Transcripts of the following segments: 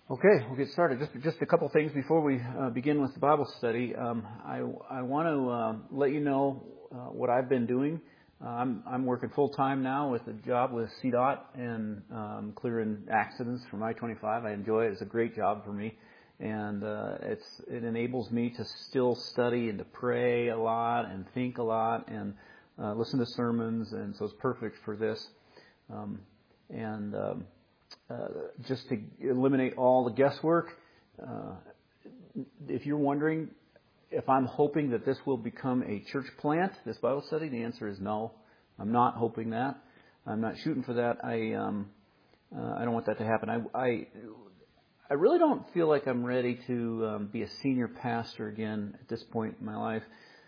Okay, we'll get started. Just a couple things before we begin with the Bible study. I want to let you know what I've been doing. I'm working full time now with a job with CDOT and clearing accidents from I-25. I enjoy it. It's a great job for me, and it enables me to still study and to pray a lot and think a lot and listen to sermons, and so it's perfect for this. Just to eliminate all the guesswork, if you're wondering if I'm hoping that this will become a church plant, this Bible study, the answer is no. I'm not hoping that. I'm not shooting for that. I don't want that to happen. I really don't feel like I'm ready to be a senior pastor again at this point in my life.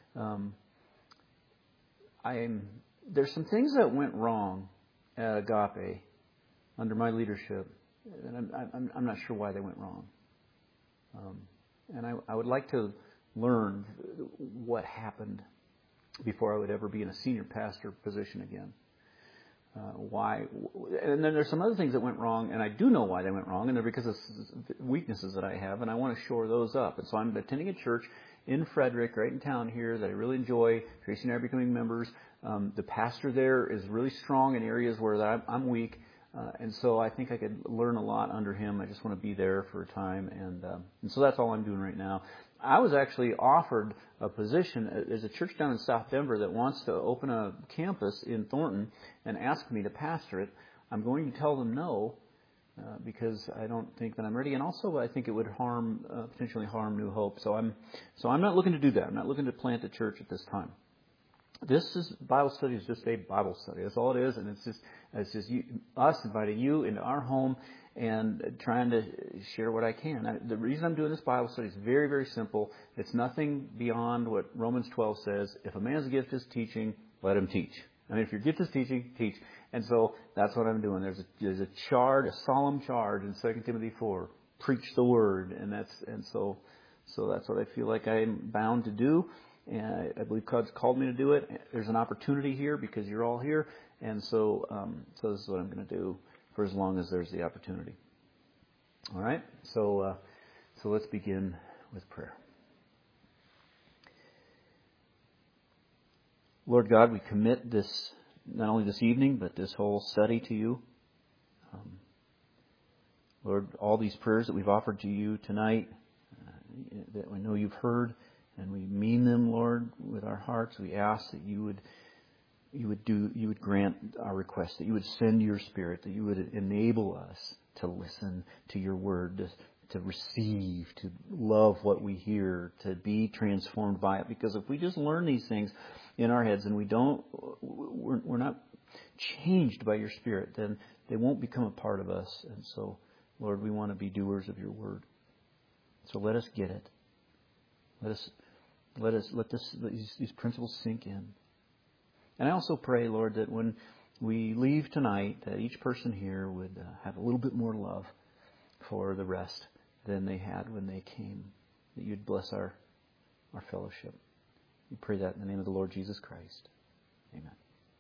There's some things that went wrong at Agape under my leadership, and I'm not sure why they went wrong. And I would like to learn what happened before I would ever be in a senior pastor position again. Why? And then there's some other things that went wrong, and I do know why they went wrong, and they're because of weaknesses that I have, and I want to shore those up. And so I'm attending a church in Frederick, right in town here, that I really enjoy. Tracy and I are becoming members. The pastor there is really strong in areas where I'm weak. And so I think I could learn a lot under him. I just want to be there for a time. And so that's all I'm doing right now. I was actually offered a position. There's a church down in South Denver that wants to open a campus in Thornton and ask me to pastor it. I'm going to tell them no because I don't think that I'm ready. And also I think it would potentially harm New Hope. So I'm not looking to do that. I'm not looking to plant a church at this time. Bible study is just a Bible study. That's all it is, and it's just us inviting you into our home and trying to share what I can. The reason I'm doing this Bible study is very, very simple. It's nothing beyond what Romans 12 says. If a man's gift is teaching, let him teach. I mean, if your gift is teaching, teach. And so that's what I'm doing. There's a solemn charge in 2 Timothy 4. Preach the word, and so that's what I feel like I'm bound to do. And I believe God's called me to do it. There's an opportunity here because you're all here. And so this is what I'm going to do for as long as there's the opportunity. All right? So let's begin with prayer. Lord God, we commit this, not only this evening, but this whole study to you. Lord, all these prayers that we've offered to you tonight, that we know you've heard, and we mean them, Lord, with our hearts. We ask that you would grant our request, that you would send your Spirit, that you would enable us to listen to your word, to receive, to love what we hear, to be transformed by it. Because if we just learn these things in our heads and we're not changed by your Spirit, then they won't become a part of us. And so, Lord, we want to be doers of your word. So let us get it. Let these principles sink in. And I also pray, Lord, that when we leave tonight, that each person here would have a little bit more love for the rest than they had when they came. That you'd bless our fellowship. We pray that in the name of the Lord Jesus Christ. Amen.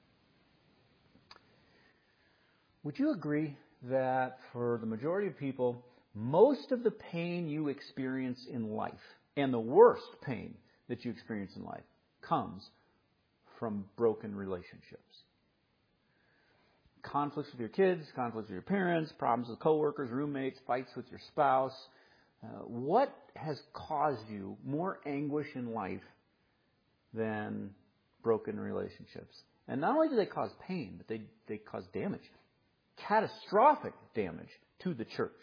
Would you agree that for the majority of people, most of the pain you experience in life, and the worst pain that you experience in life, comes from broken relationships? Conflicts with your kids, conflicts with your parents, problems with coworkers, roommates, fights with your spouse. What has caused you more anguish in life than broken relationships? And not only do they cause pain, but they cause damage, catastrophic damage to the church.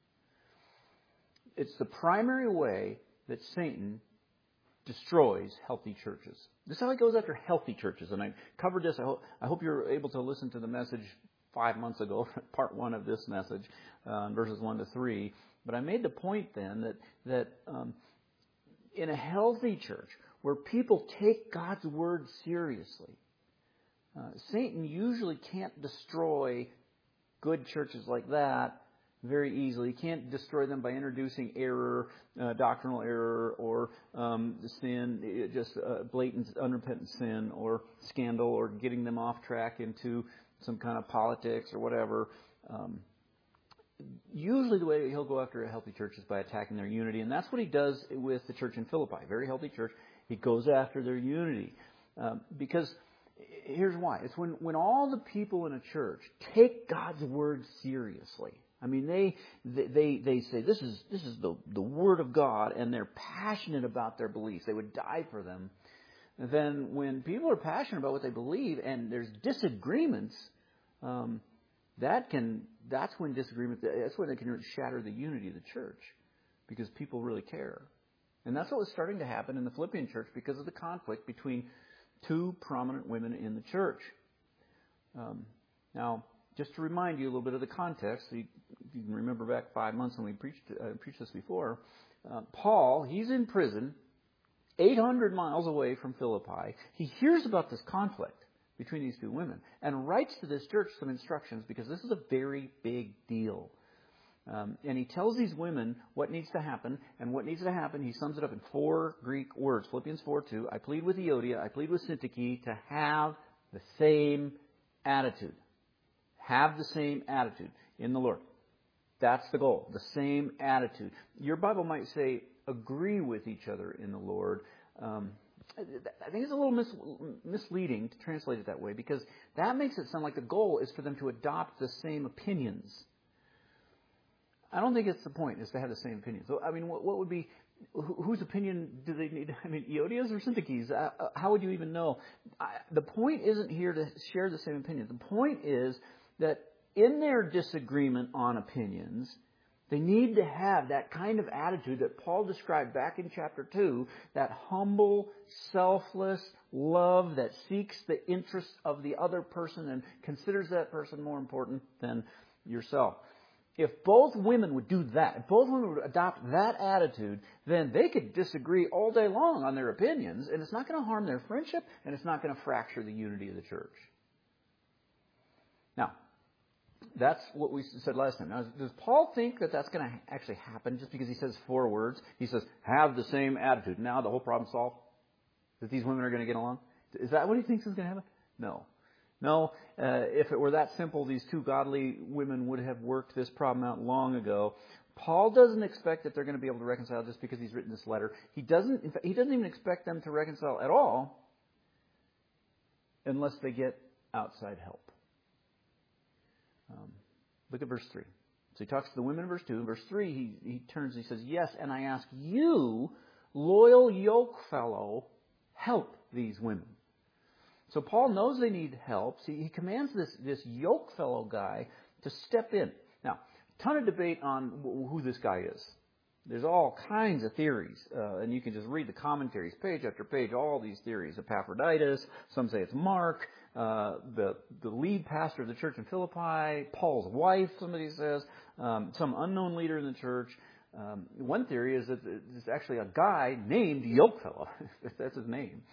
It's the primary way that Satan destroys healthy churches. This is how he goes after healthy churches. And I covered this. I hope you're able to listen to the message 5 months ago, part 1 of this message, verses 1 to 3. But I made the point then that in a healthy church where people take God's word seriously, Satan usually can't destroy good churches like that very easily. You can't destroy them by introducing error, doctrinal error, or sin, just blatant, unrepentant sin, or scandal, or getting them off track into some kind of politics or whatever. usually the way he'll go after a healthy church is by attacking their unity, and that's what he does with the church in Philippi. Very healthy church. He goes after their unity. Because here's why. It's when all the people in a church take God's word seriously. I mean, they say this is the word of God, and they're passionate about their beliefs. They would die for them. And then when people are passionate about what they believe and there's disagreements, that's when they can shatter the unity of the church, because people really care. And that's what was starting to happen in the Philippian church because of the conflict between two prominent women in the church. Now, just to remind you a little bit of the context, you can remember back 5 months when we preached this before. Paul, he's in prison 800 miles away from Philippi. He hears about this conflict between these two women and writes to this church some instructions, because this is a very big deal. And he tells these women what needs to happen, and what needs to happen, he sums it up in 4 Greek words. Philippians 4:2. I plead with Euodia, I plead with Syntyche to have the same attitude. Have the same attitude in the Lord. That's the goal, the same attitude. Your Bible might say agree with each other in the Lord. I think it's a little misleading to translate it that way, because that makes it sound like the goal is for them to adopt the same opinions. I don't think it's the point, is to have the same opinions. So, I mean, what would be, whose opinion do they need? I mean, Euodia's or Syntyche's? How would you even know? The point isn't here to share the same opinions. The point is that in their disagreement on opinions, they need to have that kind of attitude that Paul described back in chapter 2, that humble, selfless love that seeks the interests of the other person and considers that person more important than yourself. If both women would do that, if both women would adopt that attitude, then they could disagree all day long on their opinions, and it's not going to harm their friendship, and it's not going to fracture the unity of the church. Now, that's what we said last time. Now, does Paul think that that's going to actually happen just because he says 4 words? He says, have the same attitude. Now the whole problem's solved? That these women are going to get along? Is that what he thinks is going to happen? No. No, if it were that simple, these 2 godly women would have worked this problem out long ago. Paul doesn't expect that they're going to be able to reconcile just because he's written this letter. He doesn't even expect them to reconcile at all unless they get outside help. Look at verse 3. So he talks to the women in verse 2. In verse 3, he turns and he says, yes, and I ask you, loyal yoke fellow, help these women. So Paul knows they need help. So he commands this yoke fellow guy to step in. Now, a ton of debate on who this guy is. There's all kinds of theories, and you can just read the commentaries page after page, all these theories. Epaphroditus, some say it's Mark, the lead pastor of the church in Philippi, Paul's wife, somebody says, some unknown leader in the church. One theory is that it's actually a guy named Yokefellow. That's his name.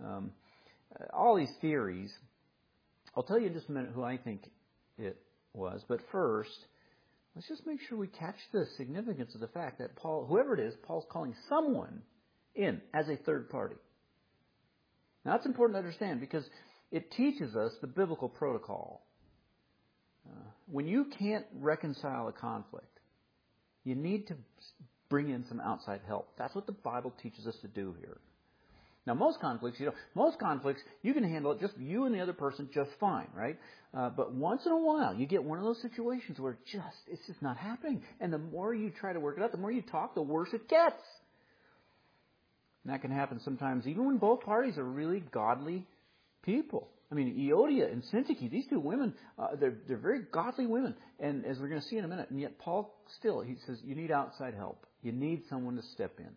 All these theories. I'll tell you in just a minute who I think it was. But first, let's just make sure we catch the significance of the fact that Paul, whoever it is, Paul's calling someone in as a third party. Now, that's important to understand because it teaches us the biblical protocol. When you can't reconcile a conflict, you need to bring in some outside help. That's what the Bible teaches us to do here. Now, most conflicts, you can handle it, just you and the other person, just fine, right? But once in a while, you get one of those situations where it's just not happening. And the more you try to work it out, the more you talk, the worse it gets. And that can happen sometimes even when both parties are really godly people. I mean, Euodia and Syntyche, these 2 women, they're very godly women. And as we're going to see in a minute, and yet Paul still, he says, you need outside help. You need someone to step in.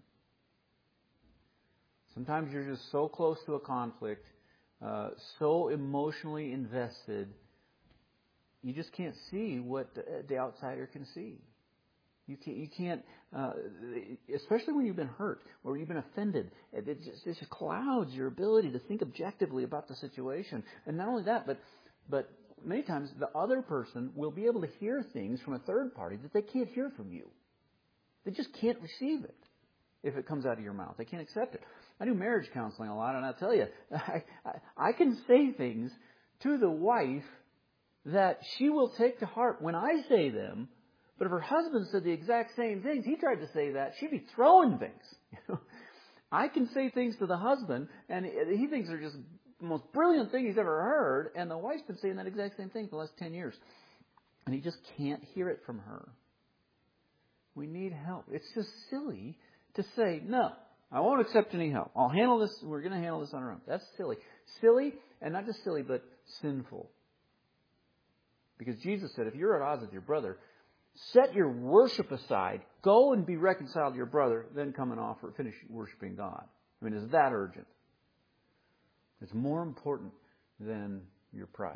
Sometimes you're just so close to a conflict, so emotionally invested, you just can't see what the outsider can see. You can't, especially when you've been hurt or you've been offended. It just clouds your ability to think objectively about the situation. And not only that, but many times the other person will be able to hear things from a third party that they can't hear from you. They just can't receive it if it comes out of your mouth. They can't accept it. I do marriage counseling a lot, and I'll tell you, I can say things to the wife that she will take to heart when I say them, But if her husband said the exact same things, he tried to say that, she'd be throwing things. I can say things to the husband, and he thinks they're just the most brilliant thing he's ever heard, and the wife's been saying that exact same thing for the last 10 years. And he just can't hear it from her. We need help. It's just silly to say, no, I won't accept any help. I'll handle this. We're going to handle this on our own. That's silly. Silly, and not just silly, but sinful. Because Jesus said, if you're at odds with your brother, set your worship aside. Go and be reconciled to your brother. Then come and finish worshiping God. I mean, is that urgent? It's more important than your pride.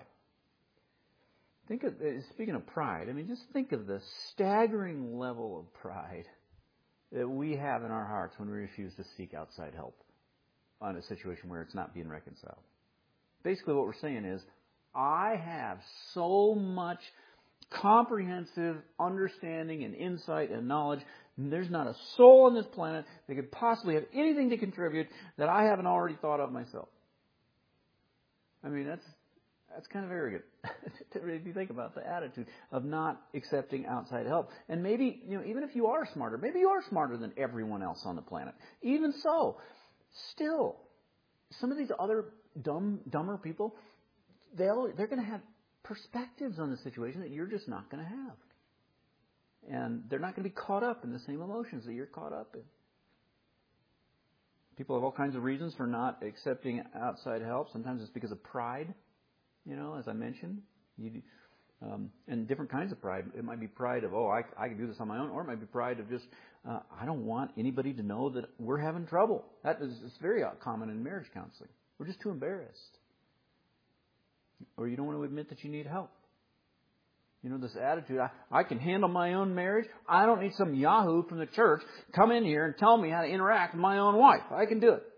Speaking of pride, I mean, just think of the staggering level of pride that we have in our hearts when we refuse to seek outside help on a situation where it's not being reconciled. Basically, what we're saying is, I have so much comprehensive understanding and insight and knowledge. There's not a soul on this planet that could possibly have anything to contribute that I haven't already thought of myself. I mean, that's kind of arrogant if you think about the attitude of not accepting outside help. And maybe, even if you are smarter, maybe you are smarter than everyone else on the planet. Even so, still, some of these other dumber people, they're going to have perspectives on the situation that you're just not going to have. And they're not going to be caught up in the same emotions that you're caught up in. People have all kinds of reasons for not accepting outside help. Sometimes it's because of pride, as I mentioned. And different kinds of pride. It might be pride of, I can do this on my own. Or it might be pride of just, I don't want anybody to know that we're having trouble. It's very common in marriage counseling. We're just too embarrassed. Or you don't want to admit that you need help. This attitude, I can handle my own marriage. I don't need some yahoo from the church come in here and tell me how to interact with my own wife. I can do it.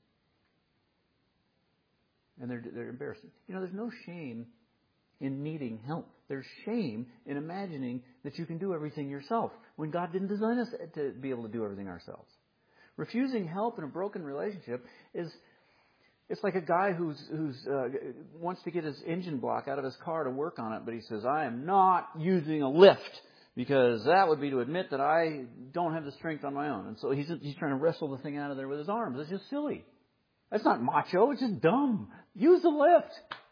And they're embarrassed. There's no shame in needing help. There's shame in imagining that you can do everything yourself when God didn't design us to be able to do everything ourselves. Refusing help in a broken relationship it's like a guy who's wants to get his engine block out of his car to work on it, but he says, I am not using a lift because that would be to admit that I don't have the strength on my own. And so he's trying to wrestle the thing out of there with his arms. It's just silly. That's not macho. It's just dumb. Use the lift.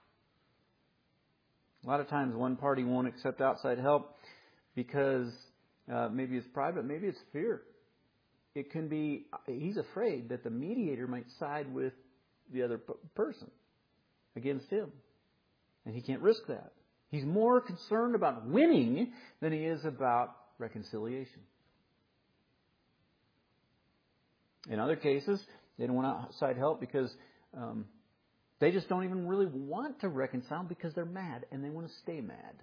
A lot of times one party won't accept outside help because maybe it's pride, but maybe it's fear. It can be he's afraid that the mediator might side with the other person against him. And he can't risk that. He's more concerned about winning than he is about reconciliation. In other cases, they don't want outside help because they just don't even really want to reconcile because they're mad and they want to stay mad.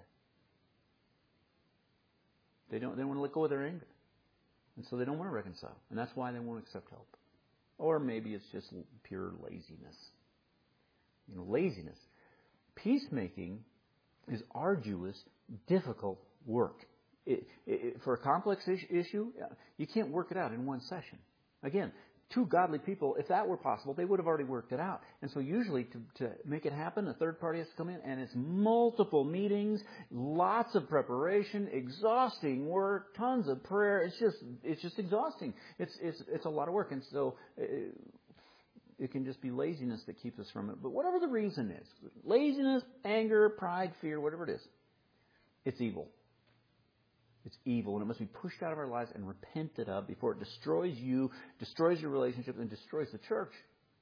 They want to let go of their anger. And so they don't want to reconcile. And that's why they won't accept help. Or maybe it's just pure laziness. Laziness. Peacemaking is arduous, difficult work. For a complex issue, you can't work it out in one session. Again, two godly people, if that were possible, they would have already worked it out. And so usually to make it happen, a third party has to come in, and it's multiple meetings, lots of preparation, exhausting work, tons of prayer. It's just exhausting. It's a lot of work. And so it can just be laziness that keeps us from it. But whatever the reason is, laziness, anger, pride, fear, whatever it is, it's evil. It's evil, and it must be pushed out of our lives and repented of before it destroys you, destroys your relationship, and destroys the church.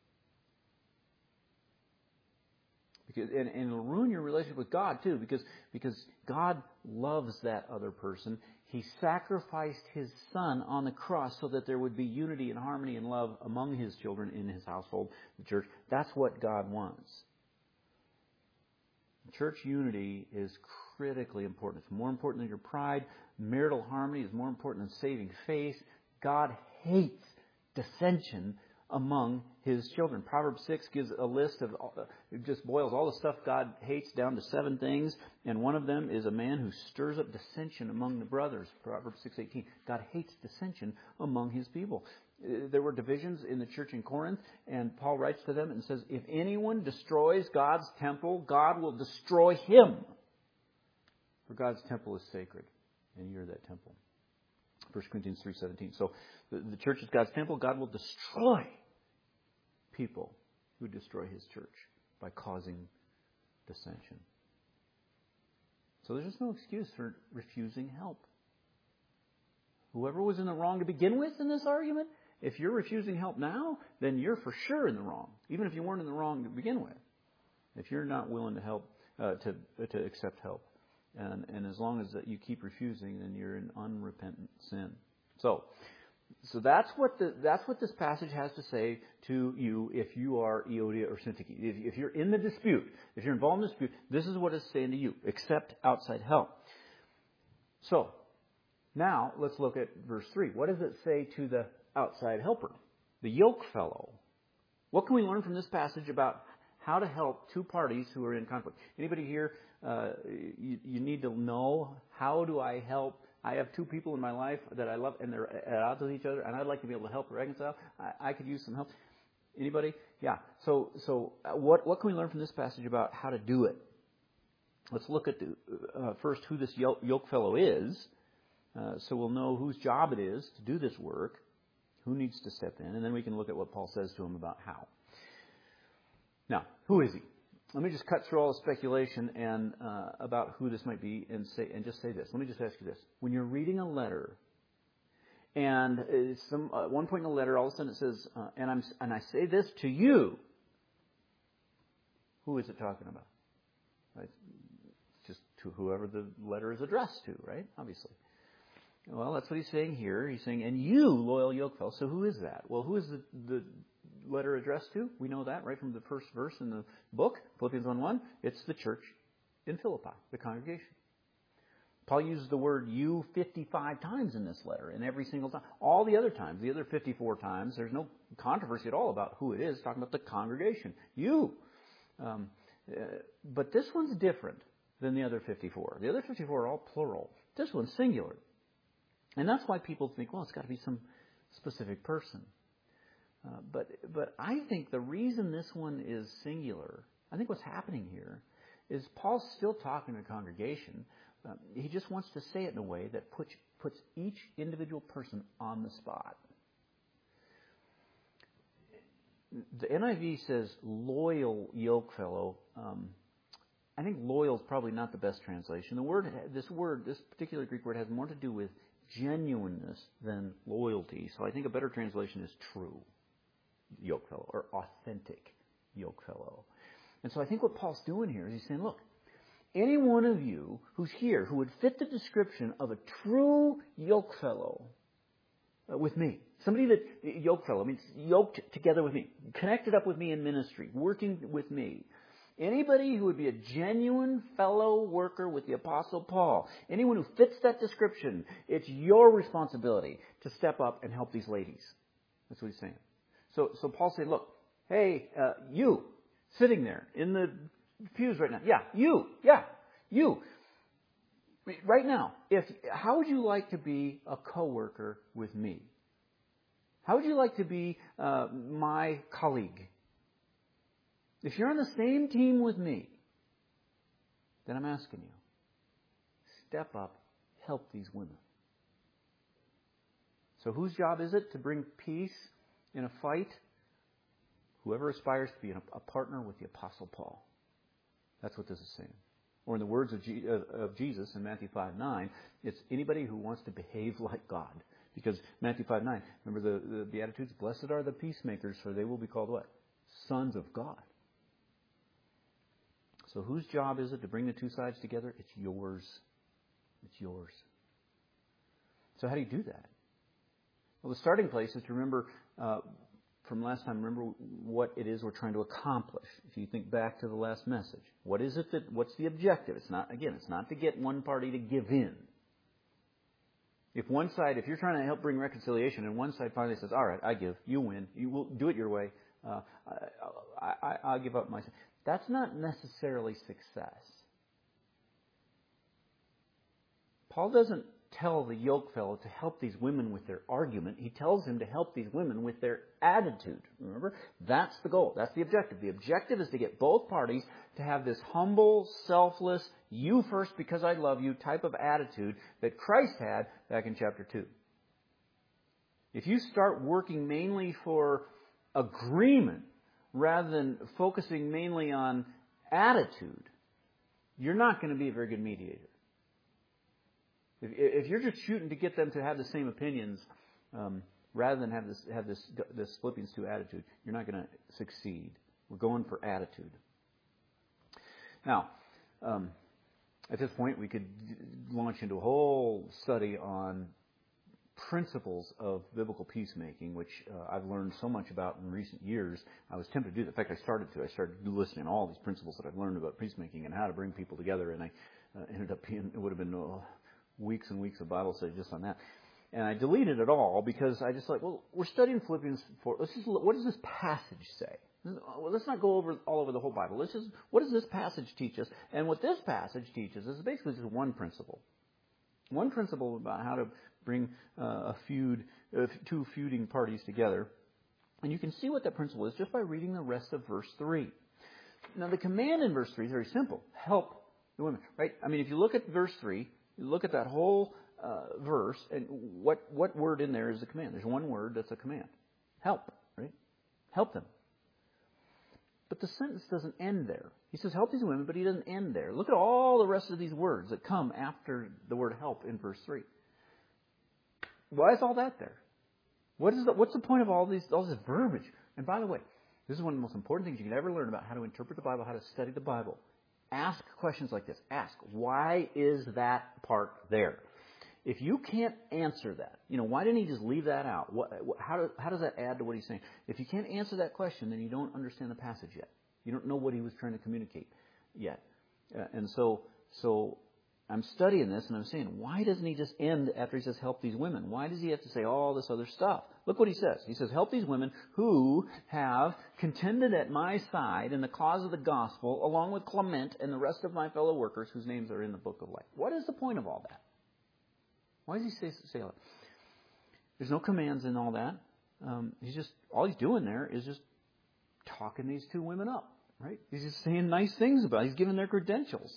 And it'll ruin your relationship with God, too, because God loves that other person. He sacrificed His Son on the cross so that there would be unity and harmony and love among His children in His household, the church. That's what God wants. Church unity is critically important. It's more important than your pride. Marital harmony is more important than saving faith. God hates dissension among His children. Proverbs 6 gives a list of, it just boils all the stuff God hates down to 7 things. And one of them is a man who stirs up dissension among the brothers. Proverbs 6:18. God hates dissension among His people. There were divisions in the church in Corinth, and Paul writes to them and says, if anyone destroys God's temple, God will destroy him. For God's temple is sacred, and you're that temple. 1 Corinthians 3:17. So the church is God's temple. God will destroy people who destroy His church by causing dissension. So there's just no excuse for refusing help. Whoever was in the wrong to begin with in this argument, if you're refusing help now, then you're for sure in the wrong, even if you weren't in the wrong to begin with. If you're not willing to help, to accept help, and as long as you keep refusing, then you're in unrepentant sin. So that's what this passage has to say to you if you are Euodia or Syntyche. If you're in the dispute, if you're involved in the dispute, this is what it's saying to you: accept outside help. So now let's look at verse 3. What does it say to the outside helper, the yoke fellow? What can we learn from this passage about how to help two parties who are in conflict? Anybody here, you need to know, how do I help? I have two people in my life that I love, and they're at odds with each other, and I'd like to be able to help reconcile. I could use some help. Anybody? Yeah. So what can we learn from this passage about how to do it? Let's look at first who this yoke fellow is, so we'll know whose job it is to do this work, who needs to step in, and then we can look at what Paul says to him about how. Now, who is he? Let me just cut through all the speculation and about who this might be and just say this. Let me just ask you this. When you're reading a letter, and at one point in the letter, all of a sudden it says, and I say this to you, who is it talking about? Right? It's just to whoever the letter is addressed to, right? Obviously. Well, that's what he's saying here. He's saying, and you, loyal yoke fellow. So who is that? Well, who is the letter addressed to? We know that right from the first verse in the book, Philippians 1:1. It's the church in Philippi, the congregation. Paul uses the word you 55 times in this letter, and every single time. All the other times, the other 54 times, there's no controversy at all about who it is. It's talking about the congregation. You. But this one's different than the other 54. The other 54 are all plural. This one's singular. And that's why people think, well, it's got to be some specific person. But I think the reason this one is singular, I think what's happening here is Paul's still talking to the congregation. He just wants to say it in a way that puts each individual person on the spot. The NIV says loyal yoke fellow. I think loyal is probably not the best translation. This particular Greek word has more to do with genuineness than loyalty. So I think a better translation is true yoke fellow or authentic yoke fellow. And so I think what Paul's doing here is he's saying, look, any one of you who's here who would fit the description of a true yoke fellow with me, somebody that, yoke fellow means yoked together with me, connected up with me in ministry, working with me. Anybody who would be a genuine fellow worker with the Apostle Paul, anyone who fits that description, it's your responsibility to step up and help these ladies. That's what he's saying. So Paul said, look, hey, you, sitting there in the pews right now. Yeah, you. Right now, how would you like to be a co-worker with me? How would you like to be my colleague? If you're on the same team with me, then I'm asking you, step up, help these women. So whose job is it to bring peace in a fight? Whoever aspires to be a partner with the Apostle Paul. That's what this is saying. Or in the words of Jesus in Matthew 5:9, it's anybody who wants to behave like God. Because Matthew 5:9, remember the Beatitudes, blessed are the peacemakers, for they will be called what? Sons of God. So whose job is it to bring the two sides together? It's yours. It's yours. So how do you do that? Well, the starting place is to remember from last time, remember what it is we're trying to accomplish. If you think back to the last message, what's the objective? It's not to get one party to give in. If you're trying to help bring reconciliation and one side finally says, all right, I give, you win, you will do it your way, I'll give up my side. That's not necessarily success. Paul doesn't tell the yoke fellow to help these women with their argument. He tells him to help these women with their attitude. Remember? That's the goal. That's the objective. The objective is to get both parties to have this humble, selfless, you first because I love you type of attitude that Christ had back in chapter 2. If you start working mainly for agreement rather than focusing mainly on attitude, you're not going to be a very good mediator. If you're just shooting to get them to have the same opinions rather than have this Philippians 2 attitude, you're not going to succeed. We're going for attitude. Now, at this point, we could launch into a whole study on principles of biblical peacemaking, which I've learned so much about in recent years. I was tempted to do that. In fact, I started listening to all these principles that I've learned about peacemaking and how to bring people together, and I ended up it would have been weeks and weeks of Bible study just on that. And I deleted it all because I just thought, well, we're studying Philippians 4. What does this passage say? Well, let's not go all over the whole Bible. What does this passage teach us? And what this passage teaches is basically just one principle. One principle about how to bring two feuding parties together. And you can see what that principle is just by reading the rest of verse 3. Now, the command in verse 3 is very simple. Help the women, right? I mean, if you look at verse 3, you look at that whole verse, and what word in there is the command? There's one word that's a command. Help, right? Help them. But the sentence doesn't end there. He says, help these women, but he doesn't end there. Look at all the rest of these words that come after the word help in verse 3. Why is all that there? What's the point of all this verbiage? And by the way, this is one of the most important things you can ever learn about how to interpret the Bible, how to study the Bible. Ask questions like this. Ask, why is that part there? If you can't answer that, why didn't he just leave that out? How does that add to what he's saying? If you can't answer that question, then you don't understand the passage yet. You don't know what he was trying to communicate yet. And so I'm studying this and I'm saying, why doesn't he just end after he says help these women? Why does he have to say all this other stuff? Look what he says. He says, help these women who have contended at my side in the cause of the gospel, along with Clement and the rest of my fellow workers whose names are in the book of life. What is the point of all that? Why does he say all that? There's no commands in all that. All he's doing there is just talking these two women up, right? He's just saying nice things about it. He's giving their credentials.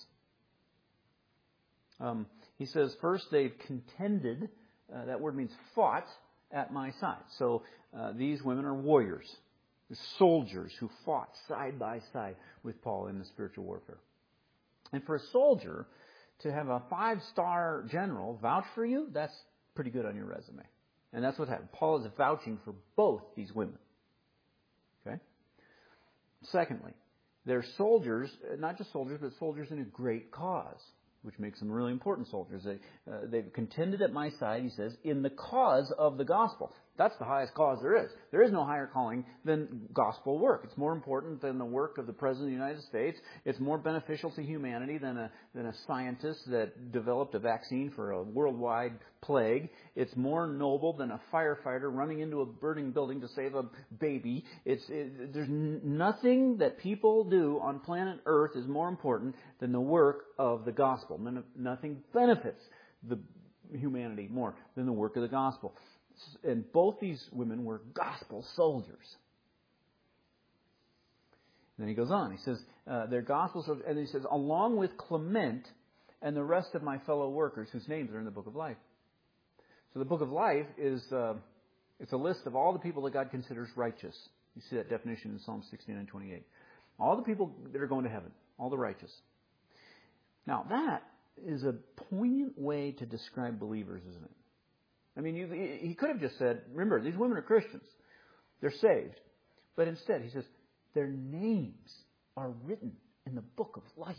He says, first they've contended. That word means fought at my side. So these women are warriors, soldiers who fought side by side with Paul in the spiritual warfare. And for a soldier to have a 5-star general vouch for you, that's pretty good on your resume. And that's what happened. Paul is vouching for both these women. Okay? Secondly, they're soldiers, not just soldiers, but soldiers in a great cause, which makes them really important soldiers. They've contended at my side, he says, in the cause of the gospel. That's the highest cause there is. There is no higher calling than gospel work. It's more important than the work of the President of the United States. It's more beneficial to humanity than a scientist that developed a vaccine for a worldwide plague. It's more noble than a firefighter running into a burning building to save a baby. There's nothing that people do on planet Earth is more important than the work of the gospel. Nothing benefits the humanity more than the work of the gospel. And both these women were gospel soldiers. And then he goes on. He says, they're gospel soldiers. And he says, along with Clement and the rest of my fellow workers whose names are in the book of life. So the book of life is it's a list of all the people that God considers righteous. You see that definition in Psalm 69:28. All the people that are going to heaven. All the righteous. Now that is a poignant way to describe believers, isn't it? I mean, he could have just said, remember, these women are Christians. They're saved. But instead, he says, their names are written in the book of life.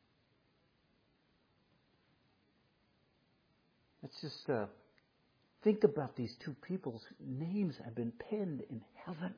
Let's just think about these two people's names have been penned in heaven.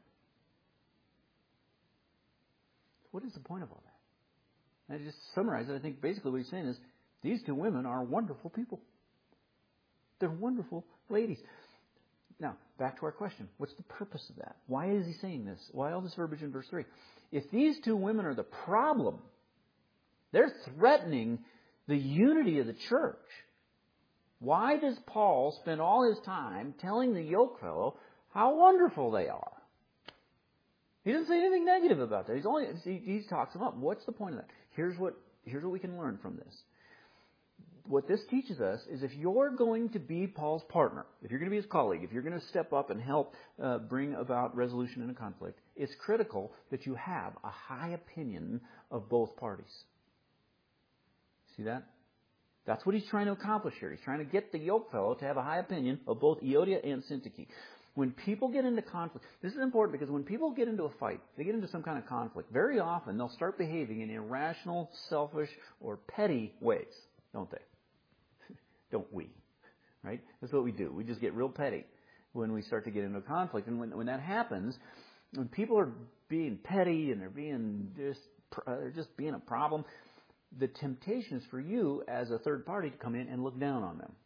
What is the point of all that? And I just summarize it. I think basically what he's saying is, these two women are wonderful people. They're wonderful ladies. Now, back to our question. What's the purpose of that? Why is he saying this? Why all this verbiage in verse 3? If these two women are the problem, they're threatening the unity of the church. Why does Paul spend all his time telling the yoke fellow how wonderful they are? He doesn't say anything negative about that. He talks them up. What's the point of that? Here's what we can learn from this. What this teaches us is if you're going to be Paul's partner, if you're going to be his colleague, if you're going to step up and help bring about resolution in a conflict, it's critical that you have a high opinion of both parties. See that? That's what he's trying to accomplish here. He's trying to get the yoke fellow to have a high opinion of both Euodia and Syntyche. When people get into conflict, this is important because when people get into a fight, they get into some kind of conflict, very often they'll start behaving in irrational, selfish, or petty ways, don't they? Don't we? Right? That's what we do. We just get real petty when we start to get into a conflict. And when that happens, when people are being petty and they're just being a problem, the temptation is for you as a third party to come in and look down on them.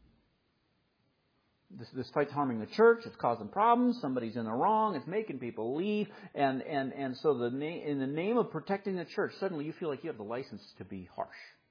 This fight's harming the church. It's causing problems. Somebody's in the wrong. It's making people leave. And so in the name of protecting the church, suddenly you feel like you have the license to be harsh.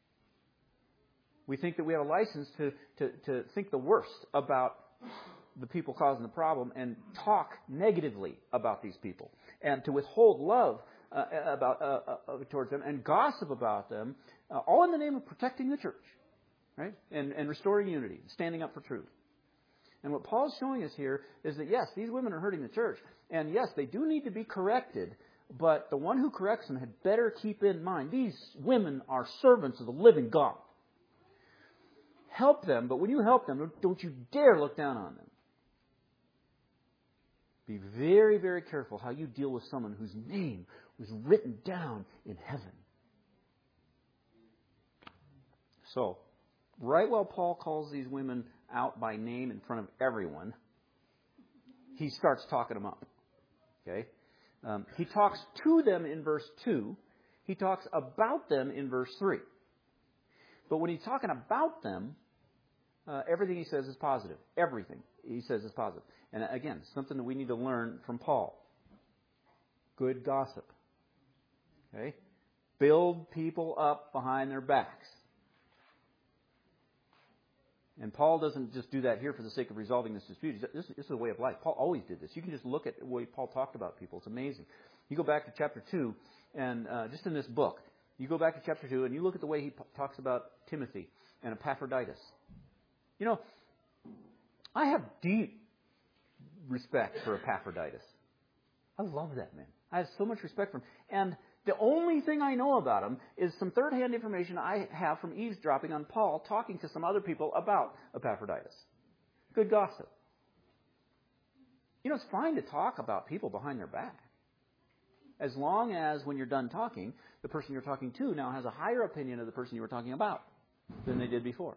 We think that we have a license to think the worst about the people causing the problem and talk negatively about these people, and to withhold love towards them and gossip about them, all in the name of protecting the church, right? And restoring unity, standing up for truth. And what Paul's showing us here is that, yes, these women are hurting the church. And, yes, they do need to be corrected. But the one who corrects them had better keep in mind, these women are servants of the living God. Help them, but when you help them, don't you dare look down on them. Be very, very careful how you deal with someone whose name was written down in heaven. So, right while Paul calls these women out by name in front of everyone, he starts talking them up. Okay? He talks to them in verse 2. He talks about them in verse 3. But when he's talking about them, everything he says is positive. Everything he says is positive. And again, something that we need to learn from Paul. Good gossip. Okay? Build people up behind their backs. And Paul doesn't just do that here for the sake of resolving this dispute. This is a way of life. Paul always did this. You can just look at the way Paul talked about people. It's amazing. You go back to chapter 2, and just in this book, you go back to chapter 2, and you look at the way he talks about Timothy and Epaphroditus. You know, I have deep respect for Epaphroditus. I love that man. I have so much respect for him. And the only thing I know about him is some third-hand information I have from eavesdropping on Paul talking to some other people about Epaphroditus. Good gossip. You know, it's fine to talk about people behind their back. As long as when you're done talking, the person you're talking to now has a higher opinion of the person you were talking about than they did before.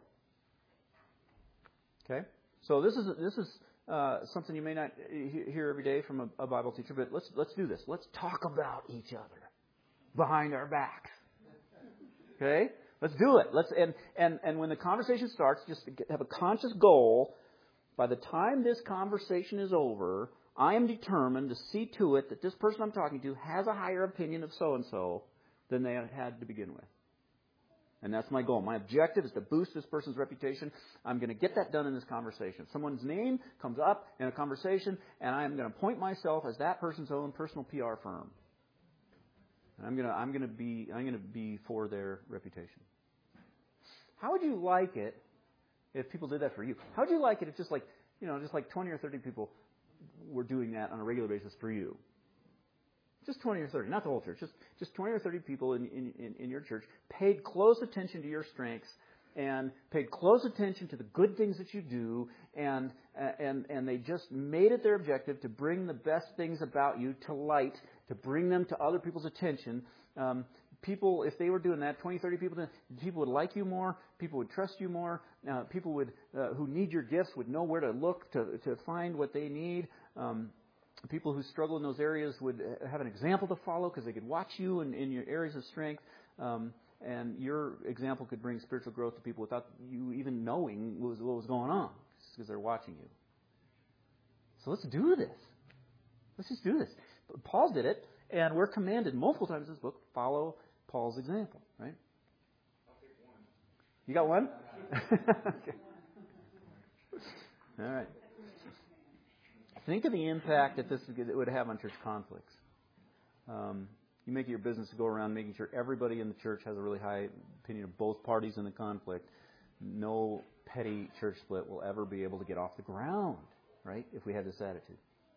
Okay? So this is something you may not hear every day from a Bible teacher, but let's do this. Let's talk about each other behind our backs. Okay? Let's do it. And when the conversation starts, just have a conscious goal. By the time this conversation is over, I am determined to see to it that this person I'm talking to has a higher opinion of so-and-so than they had to begin with. And that's my goal. My objective is to boost this person's reputation. I'm going to get that done in this conversation. Someone's name comes up in a conversation, and I am going to point myself as that person's own personal PR firm. And I'm going to be for their reputation. How would you like it if people did that for you? How would you like it if just like 20 or 30 people were doing that on a regular basis for you? Just 20 or 30, not the whole church. Just 20 or 30 people in your church paid close attention to your strengths and paid close attention to the good things that you do, and they just made it their objective to bring the best things about you to light, to bring them to other people's attention. People, if they were doing that, 20, 30 people would like you more, people would trust you more, people would who need your gifts would know where to look to find what they need. People who struggle in those areas would have an example to follow because they could watch you in your areas of strength. And your example could bring spiritual growth to people without you even knowing what was going on because they're watching you. So let's do this. Let's just do this. Paul did it, and we're commanded multiple times in this book, follow Paul's example, right? I'll take one. You got one? Okay. All right. Think of the impact that this would have on church conflicts. You make it your business to go around making sure everybody in the church has a really high opinion of both parties in the conflict. No petty church split will ever be able to get off the ground, right, if we have this attitude.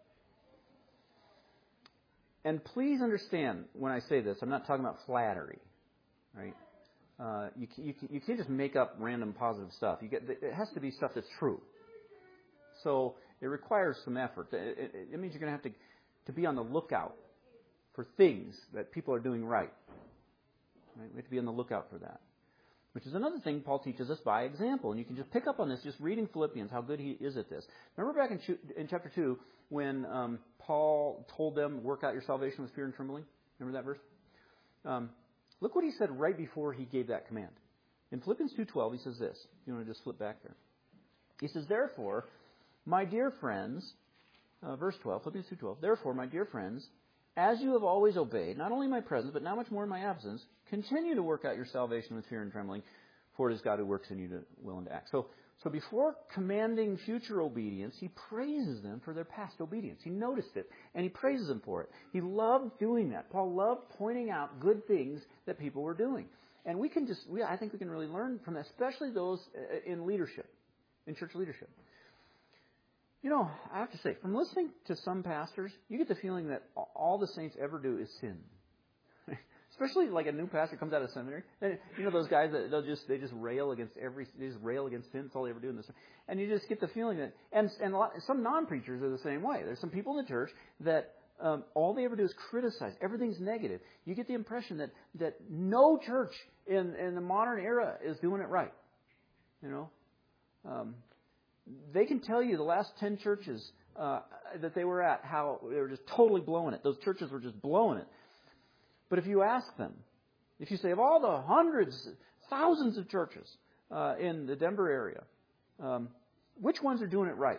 And please understand when I say this, I'm not talking about flattery, right? You can't just make up random positive stuff. It has to be stuff that's true. So it requires some effort. It means you're going to have to be on the lookout for things that people are doing right. We have to be on the lookout for that. Which is another thing Paul teaches us by example. And you can just pick up on this just reading Philippians, how good he is at this. Remember back in chapter 2 when Paul told them, work out your salvation with fear and trembling? Remember that verse? Look what he said right before he gave that command. In Philippians 2:12, he says this. You want to just flip back there. He says, therefore, my dear friends, verse 12, Philippians 2:12, therefore, my dear friends, as you have always obeyed, not only in my presence, but now much more in my absence, continue to work out your salvation with fear and trembling, for it is God who works in you to will and to act. So before commanding future obedience, he praises them for their past obedience. He noticed it, and he praises them for it. He loved doing that. Paul loved pointing out good things that people were doing. And I think we can really learn from that, especially those in leadership, in church leadership. You know, I have to say, from listening to some pastors, you get the feeling that all the saints ever do is sin. Especially like a new pastor comes out of seminary. And, you know those guys that they just rail against sin. That's all they ever do in this. And you just get the feeling that, and some non-preachers are the same way. There's some people in the church that all they ever do is criticize. Everything's negative. You get the impression that no church in the modern era is doing it right. You know, they can tell you the last 10 churches that they were at, how they were just totally blowing it. Those churches were just blowing it. But if you ask them, if you say, of all the hundreds, thousands of churches in the Denver area, which ones are doing it right?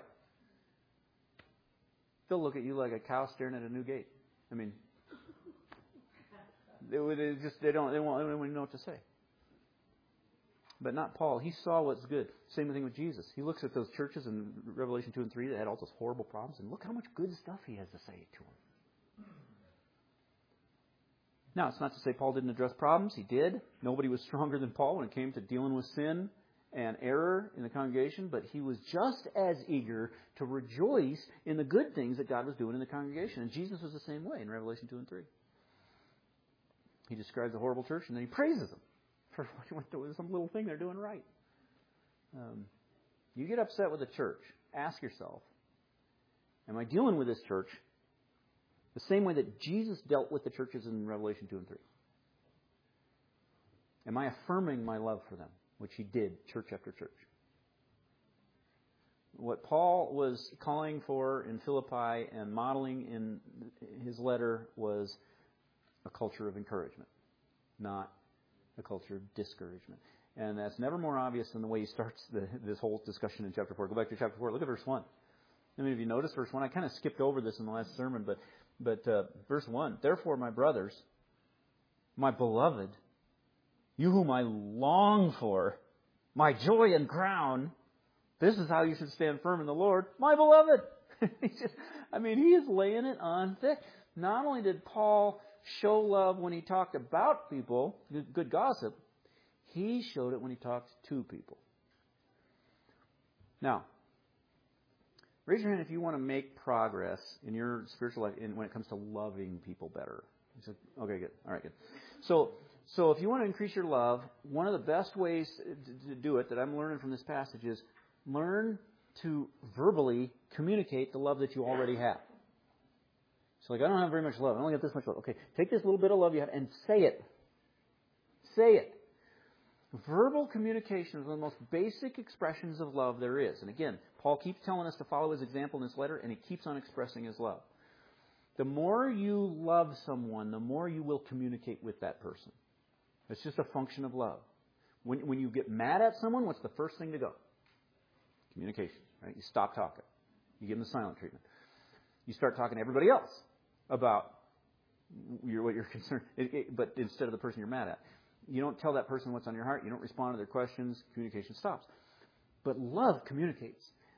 They'll look at you like a cow staring at a new gate. I mean, they won't even know what to say. But not Paul. He saw what's good. Same thing with Jesus. He looks at those churches in Revelation 2 and 3 that had all those horrible problems, and look how much good stuff he has to say to them. Now, it's not to say Paul didn't address problems. He did. Nobody was stronger than Paul when it came to dealing with sin and error in the congregation, but he was just as eager to rejoice in the good things that God was doing in the congregation. And Jesus was the same way in Revelation 2 and 3. He describes a horrible church, and then he praises them for some little thing they're doing right. You get upset with a church, ask yourself, am I dealing with this church the same way that Jesus dealt with the churches in Revelation 2 and 3? Am I affirming my love for them, which he did, church after church? What Paul was calling for in Philippi and modeling in his letter was a culture of encouragement, not a culture of discouragement. And that's never more obvious than the way he starts this whole discussion in chapter 4. Go back to chapter 4. Look at verse 1. I mean, if you notice verse 1, I kind of skipped over this in the last sermon, but verse 1, therefore, my brothers, my beloved, you whom I long for, my joy and crown, this is how you should stand firm in the Lord, my beloved. He is laying it on thick. Not only did Paul show love when he talked about people, good gossip, he showed it when he talked to people. Now, raise your hand if you want to make progress in your spiritual life when it comes to loving people better. Okay, good. All right, good. So if you want to increase your love, one of the best ways to do it that I'm learning from this passage is learn to verbally communicate the love that you already have. So I don't have very much love. I only got this much love. Okay, take this little bit of love you have and say it. Say it. Verbal communication is one of the most basic expressions of love there is. And again, Paul keeps telling us to follow his example in this letter, and he keeps on expressing his love. The more you love someone, the more you will communicate with that person. It's just a function of love. When you get mad at someone, what's the first thing to go? Communication. Right? You stop talking. You give them the silent treatment. You start talking to everybody else about what you're concerned, but instead of the person you're mad at. You don't tell that person what's on your heart. You don't respond to their questions. Communication stops. But love communicates.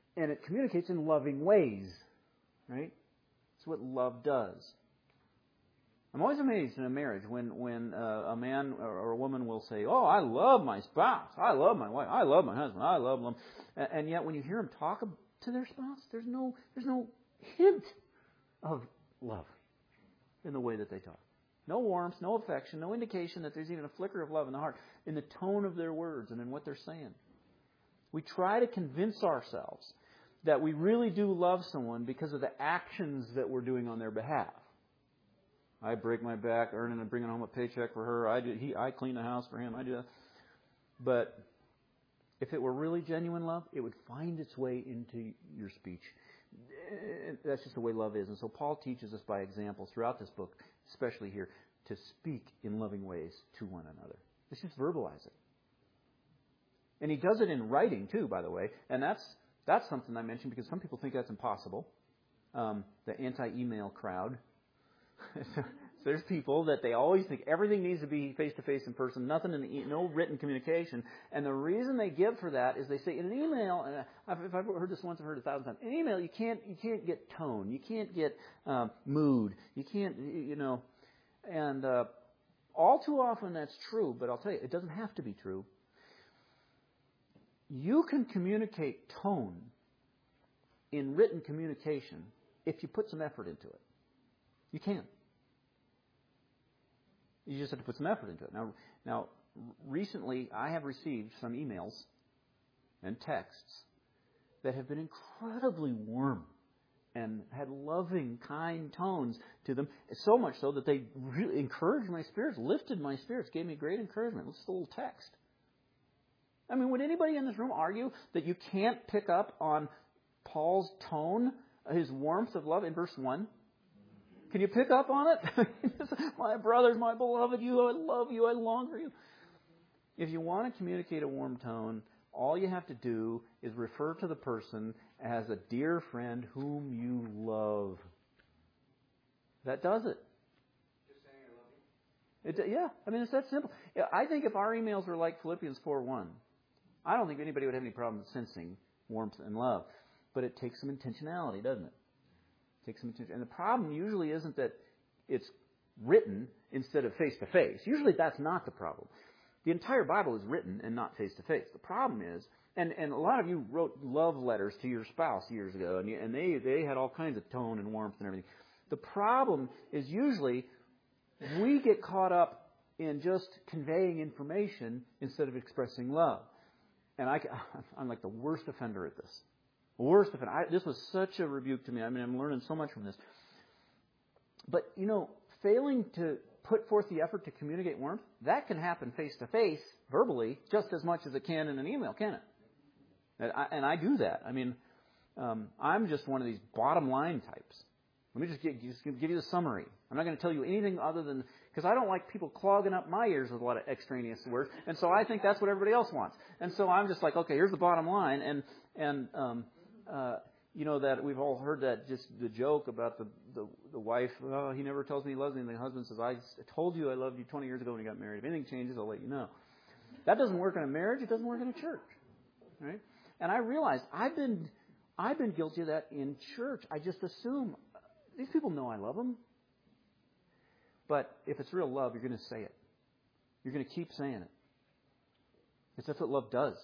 And it communicates in loving ways, right? That's what love does. I'm always amazed in a marriage when a man or a woman will say, "Oh, I love my spouse. I love my wife. I love my husband. I love them." And yet when you hear them talk to their spouse, there's no hint of love in the way that they talk. No warmth, no affection, no indication that there's even a flicker of love in the heart, in the tone of their words and in what they're saying. We try to convince ourselves that we really do love someone because of the actions that we're doing on their behalf. I break my back earning and bringing home a paycheck for her. I clean the house for him. I do that. But if it were really genuine love, it would find its way into your speech. That's just the way love is. And so Paul teaches us by example throughout this book, especially here, to speak in loving ways to one another. Let's just verbalize it. And he does it in writing too, by the way. And that's something I mentioned because some people think that's impossible. The anti-email crowd. So there's people that they always think everything needs to be face-to-face in person, no written communication. And the reason they give for that is they say in an email, and if I've heard this once, I've heard it 1,000 times. In an email, you can't get tone, you can't get mood, you can't, and all too often that's true. But I'll tell you, it doesn't have to be true. You can communicate tone in written communication if you put some effort into it. You can. You just have to put some effort into it. Now, recently I have received some emails and texts that have been incredibly warm and had loving, kind tones to them. So much so that they really encouraged my spirits, lifted my spirits, gave me great encouragement. It's just a little text. I mean, would anybody in this room argue that you can't pick up on Paul's tone, his warmth of love in verse 1? Can you pick up on it? My brothers, my beloved, I love you, I long for you. If you want to communicate a warm tone, all you have to do is refer to the person as a dear friend whom you love. That does it. Just saying I love you? Yeah, I mean, it's that simple. I think if our emails were like Philippians 4:1, I don't think anybody would have any problem sensing warmth and love. But it takes some intentionality, doesn't it? And the problem usually isn't that it's written instead of face-to-face. Usually that's not the problem. The entire Bible is written and not face-to-face. The problem is, and a lot of you wrote love letters to your spouse years ago, and they had all kinds of tone and warmth and everything. The problem is usually we get caught up in just conveying information instead of expressing love. And I'm like the worst offender at this. Worst of it. This was such a rebuke to me. I mean, I'm learning so much from this. But, failing to put forth the effort to communicate warmth, that can happen face-to-face, verbally, just as much as it can in an email, can it? And I do that. I mean, I'm just one of these bottom line types. Let me just give you the summary. I'm not going to tell you anything other than, because I don't like people clogging up my ears with a lot of extraneous words, and so I think that's what everybody else wants. And so I'm just like, okay, here's the bottom line, and that we've all heard that, just the joke about the wife, oh, he never tells me he loves me, and the husband says, I told you I loved you 20 years ago when you got married. If anything changes, I'll let you know. That doesn't work in a marriage. It doesn't work in a church, right? And I realized I've been guilty of that in church. I just assume these people know I love them. But if it's real love, you're going to say it. You're going to keep saying it. Because that's what love does.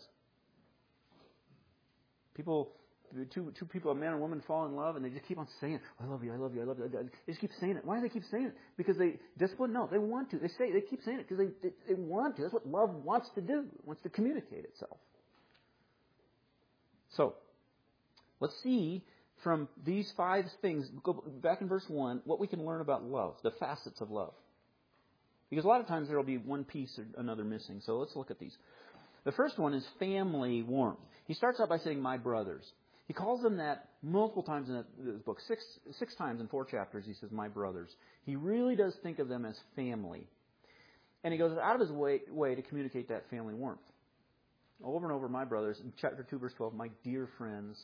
Two people, a man and a woman, fall in love, and they just keep on saying, I love you, I love you, I love you. They just keep saying it. Why do they keep saying it? Because they discipline? No, they want to. They keep saying it because they want to. That's what love wants to do. It wants to communicate itself. So, let's see from these 5 things, go back in verse 1, what we can learn about love, the facets of love. Because a lot of times there will be one piece or another missing. So let's look at these. The first one is family warmth. He starts out by saying, my brothers. He calls them that multiple times in this book. Six times in 4 chapters he says, my brothers. He really does think of them as family. And he goes out of his way to communicate that family warmth. Over and over, my brothers. In chapter 2, verse 12, my dear friends.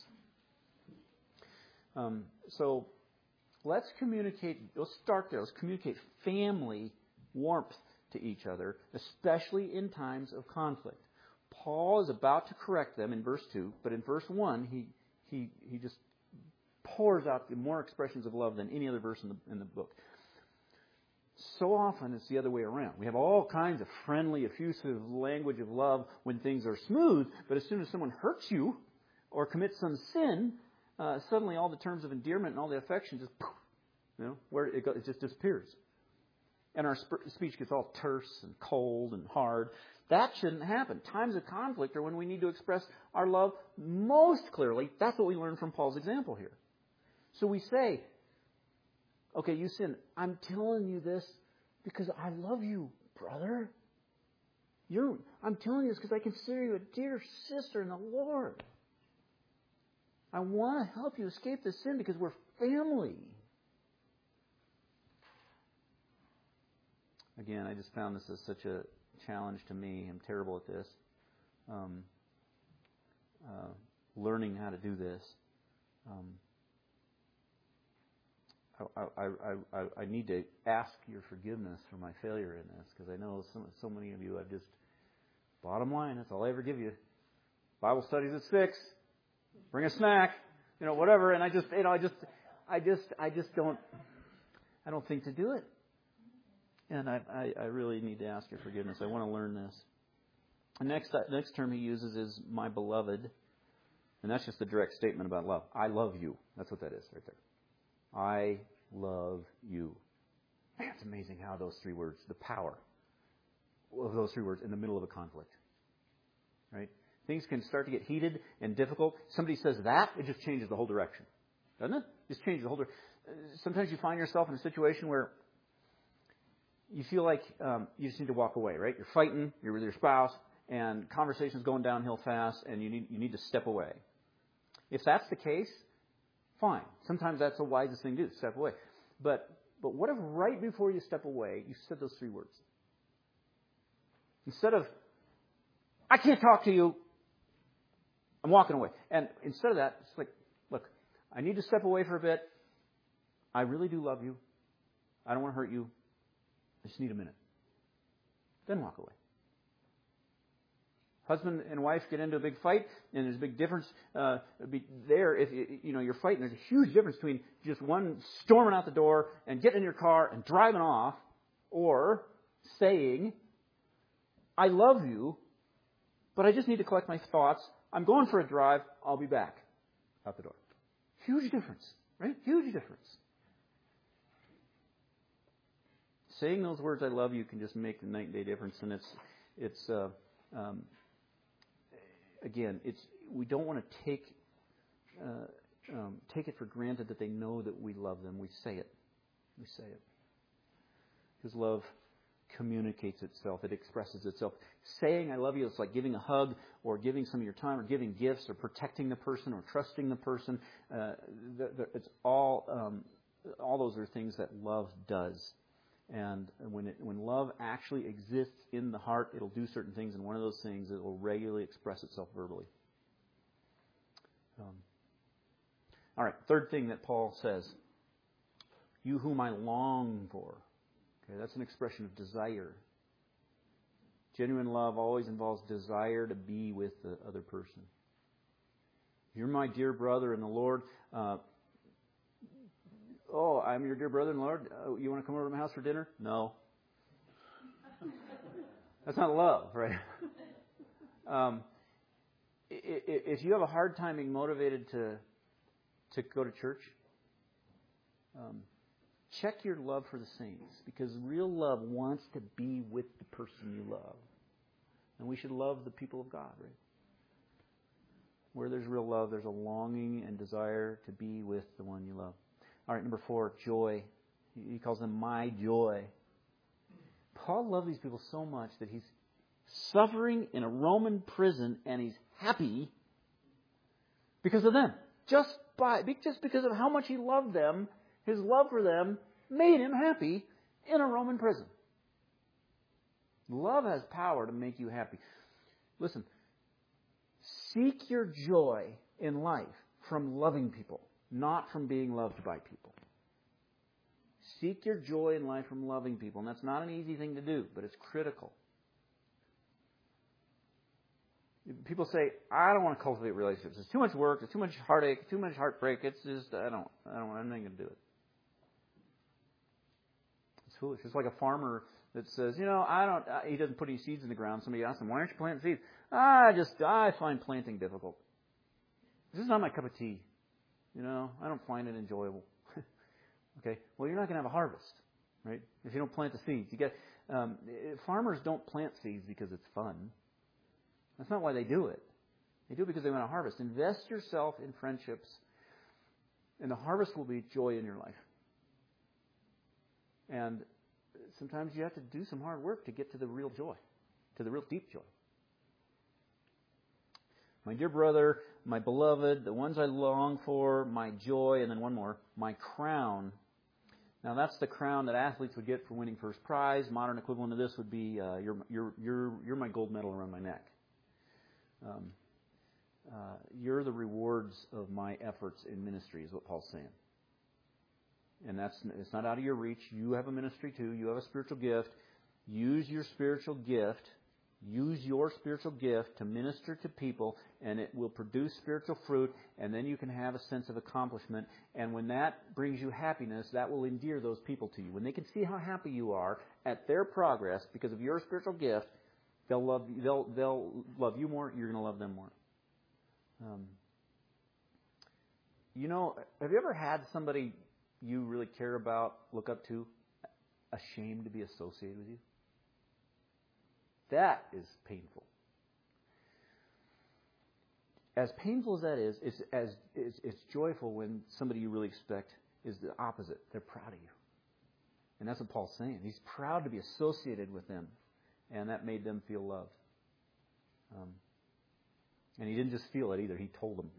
So let's start there. Let's communicate family warmth to each other, especially in times of conflict. Paul is about to correct them in verse 2, but in verse 1, he just pours out more expressions of love than any other verse in the book. So often it's the other way around. We have all kinds of friendly, effusive language of love when things are smooth, but as soon as someone hurts you or commits some sin, suddenly all the terms of endearment and all the affection just, where it just disappears. And our speech gets all terse and cold and hard. That shouldn't happen. Times of conflict are when we need to express our love most clearly. That's what we learn from Paul's example here. So we say, okay, you sin. I'm telling you this because I love you, brother. I'm telling you this because I consider you a dear sister in the Lord. I want to help you escape this sin because we're family. Again, I just found this as such a challenge to me. I'm terrible at this. Learning how to do this. I need to ask your forgiveness for my failure in this because I know so many of you. I've just bottom line. That's all I ever give you. Bible studies at 6. Bring a snack. Whatever. And I just don't. I don't think to do it. And I really need to ask your forgiveness. I want to learn this. The next term he uses is my beloved. And that's just a direct statement about love. I love you. That's what that is right there. I love you. Man, it's amazing how those 3 words, the power of those 3 words in the middle of a conflict. Right? Things can start to get heated and difficult. Somebody says that, it just changes the whole direction. Doesn't it? Just changes the whole direction. Sometimes you find yourself in a situation where you feel like you just need to walk away, right? You're fighting, you're with your spouse, and conversation's going downhill fast, and you need to step away. If that's the case, fine. Sometimes that's the wisest thing to do, step away. But what if right before you step away, you said those 3 words? Instead of, I can't talk to you, I'm walking away. And instead of that, it's like, look, I need to step away for a bit. I really do love you. I don't want to hurt you. I just need a minute. Then walk away. Husband and wife get into a big fight, and there's a big difference there. If you're fighting, there's a huge difference between just one storming out the door and getting in your car and driving off, or saying, "I love you, but I just need to collect my thoughts. I'm going for a drive. I'll be back." Out the door. Huge difference, right? Huge difference. Saying those words, "I love you," can just make the night and day difference, and we don't want to take it for granted that they know that we love them. We say it. We say it. Because love communicates itself. It expresses itself. Saying "I love you" is like giving a hug or giving some of your time or giving gifts or protecting the person or trusting the person. It's all those are things that love does. And when love actually exists in the heart, it'll do certain things, and one of those things, it will regularly express itself verbally. All right, third thing that Paul says, "You whom I long for." Okay, that's an expression of desire. Genuine love always involves desire to be with the other person. You're my dear brother in the Lord. I'm your dear brother in the Lord. You want to come over to my house for dinner? No. That's not love, right? If you have a hard time being motivated to go to church, check your love for the saints, because real love wants to be with the person you love. And we should love the people of God, right? Where there's real love, there's a longing and desire to be with the one you love. All right, number 4, joy. He calls them my joy. Paul loved these people so much that he's suffering in a Roman prison, and he's happy because of them. Just because of how much he loved them, his love for them made him happy in a Roman prison. Love has power to make you happy. Listen, seek your joy in life from loving people, not from being loved by people. Seek your joy in life from loving people. And that's not an easy thing to do, but it's critical. People say, I don't want to cultivate relationships. It's too much work. It's too much heartache. Too much heartbreak. It's just, I'm not going to do it. It's foolish. It's like a farmer that says, he doesn't put any seeds in the ground. Somebody asks him, why aren't you planting seeds? I find planting difficult. This is not my cup of tea. I don't find it enjoyable. Okay. Well, you're not going to have a harvest, right? If you don't plant the seeds. Farmers don't plant seeds because it's fun. That's not why they do it. They do it because they want to harvest. Invest yourself in friendships, and the harvest will be joy in your life. And sometimes you have to do some hard work to get to the real joy, to the real deep joy. My dear brother, my beloved, the ones I long for, my joy, and then one more, my crown. Now that's the crown that athletes would get for winning first prize. Modern equivalent of this would be you're my gold medal around my neck. You're the rewards of my efforts in ministry, is what Paul's saying. And it's not out of your reach. You have a ministry too. You have a spiritual gift. Use your spiritual gift. Use your spiritual gift to minister to people, and it will produce spiritual fruit, and then you can have a sense of accomplishment. And when that brings you happiness, that will endear those people to you. When they can see how happy you are at their progress because of your spiritual gift, they'll love you more. You're going to love them more. Have you ever had somebody you really care about, look up to, ashamed to be associated with you? That is painful. As painful as that is, it's joyful when somebody you really expect is the opposite. They're proud of you. And that's what Paul's saying. He's proud to be associated with them. And that made them feel loved. And he didn't just feel it either. He told them.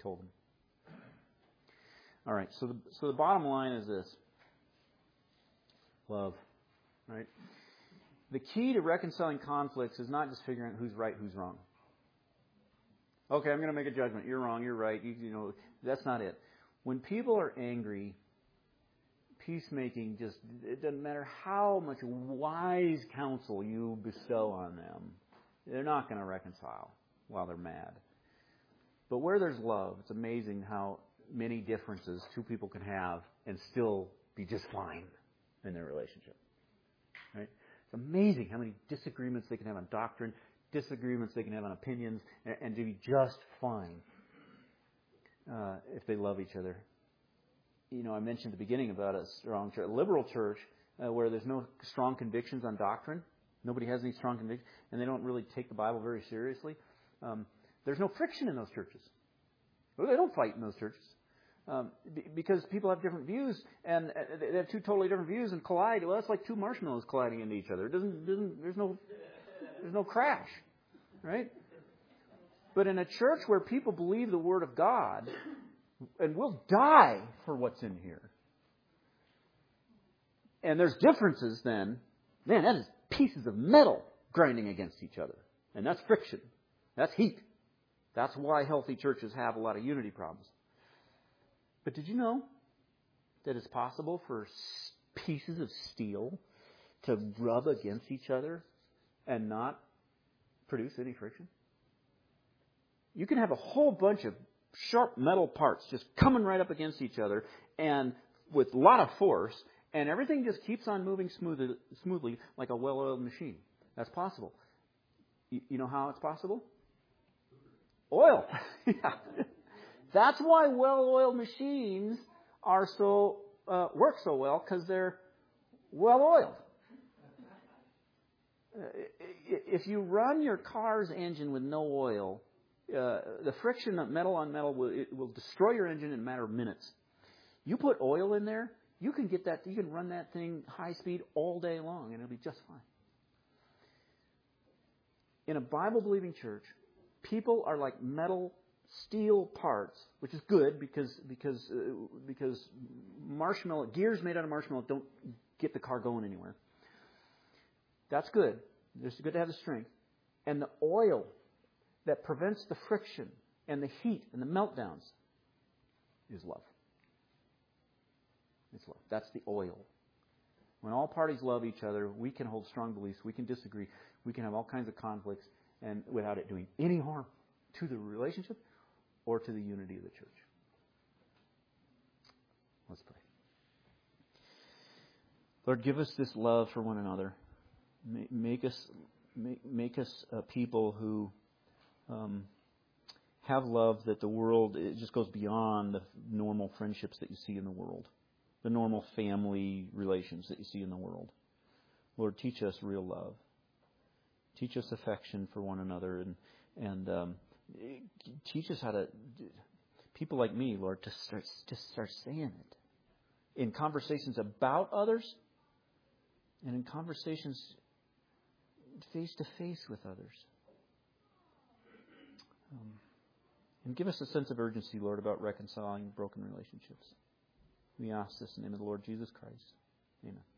All right. So the bottom line is this. Love. Right? The key to reconciling conflicts is not just figuring out who's right, who's wrong. Okay, I'm going to make a judgment. You're wrong, you're right. That's not it. When people are angry, peacemaking it doesn't matter how much wise counsel you bestow on them. They're not going to reconcile while they're mad. But where there's love, it's amazing how many differences two people can have and still be just fine in their relationship. Right? It's amazing how many disagreements they can have on doctrine, disagreements they can have on opinions, and to be just fine if they love each other. I mentioned at the beginning about a strong church, a liberal church where there's no strong convictions on doctrine. Nobody has any strong convictions, and they don't really take the Bible very seriously. There's no friction in those churches. Well, they don't fight in those churches. Because people have different views, and they have two totally different views and collide. Well, that's like two marshmallows colliding into each other. There's no crash, right? But in a church where people believe the Word of God and will die for what's in here, and there's differences, then man, that is pieces of metal grinding against each other, and that's friction, that's heat. That's why healthy churches have a lot of unity problems. But did you know that it's possible for pieces of steel to rub against each other and not produce any friction? You can have a whole bunch of sharp metal parts just coming right up against each other and with a lot of force, and everything just keeps on moving smoothly like a well-oiled machine. That's possible. You know how it's possible? Oil. Yeah. That's why well-oiled machines are work so well, because they're well-oiled. If you run your car's engine with no oil, the friction of metal on metal will destroy your engine in a matter of minutes. You put oil in there, you can run that thing high speed all day long, and it'll be just fine. In a Bible-believing church, people are like steel parts, which is good because gears made out of marshmallow don't get the car going anywhere. That's good. It's good to have the strength. And the oil that prevents the friction and the heat and the meltdowns is love. It's love. That's the oil. When all parties love each other, we can hold strong beliefs, we can disagree, we can have all kinds of conflicts, and without it doing any harm to the relationship or to the unity of the church. Let's pray. Lord, give us this love for one another. Make us a people who have love that the world, it just goes beyond the normal friendships that you see in the world, the normal family relations that you see in the world. Lord, teach us real love. Teach us affection for one another, and teach us how to, people like me, Lord, to start saying it in conversations about others and in conversations face to face with others. And give us a sense of urgency, Lord, about reconciling broken relationships. We ask this in the name of the Lord Jesus Christ. Amen.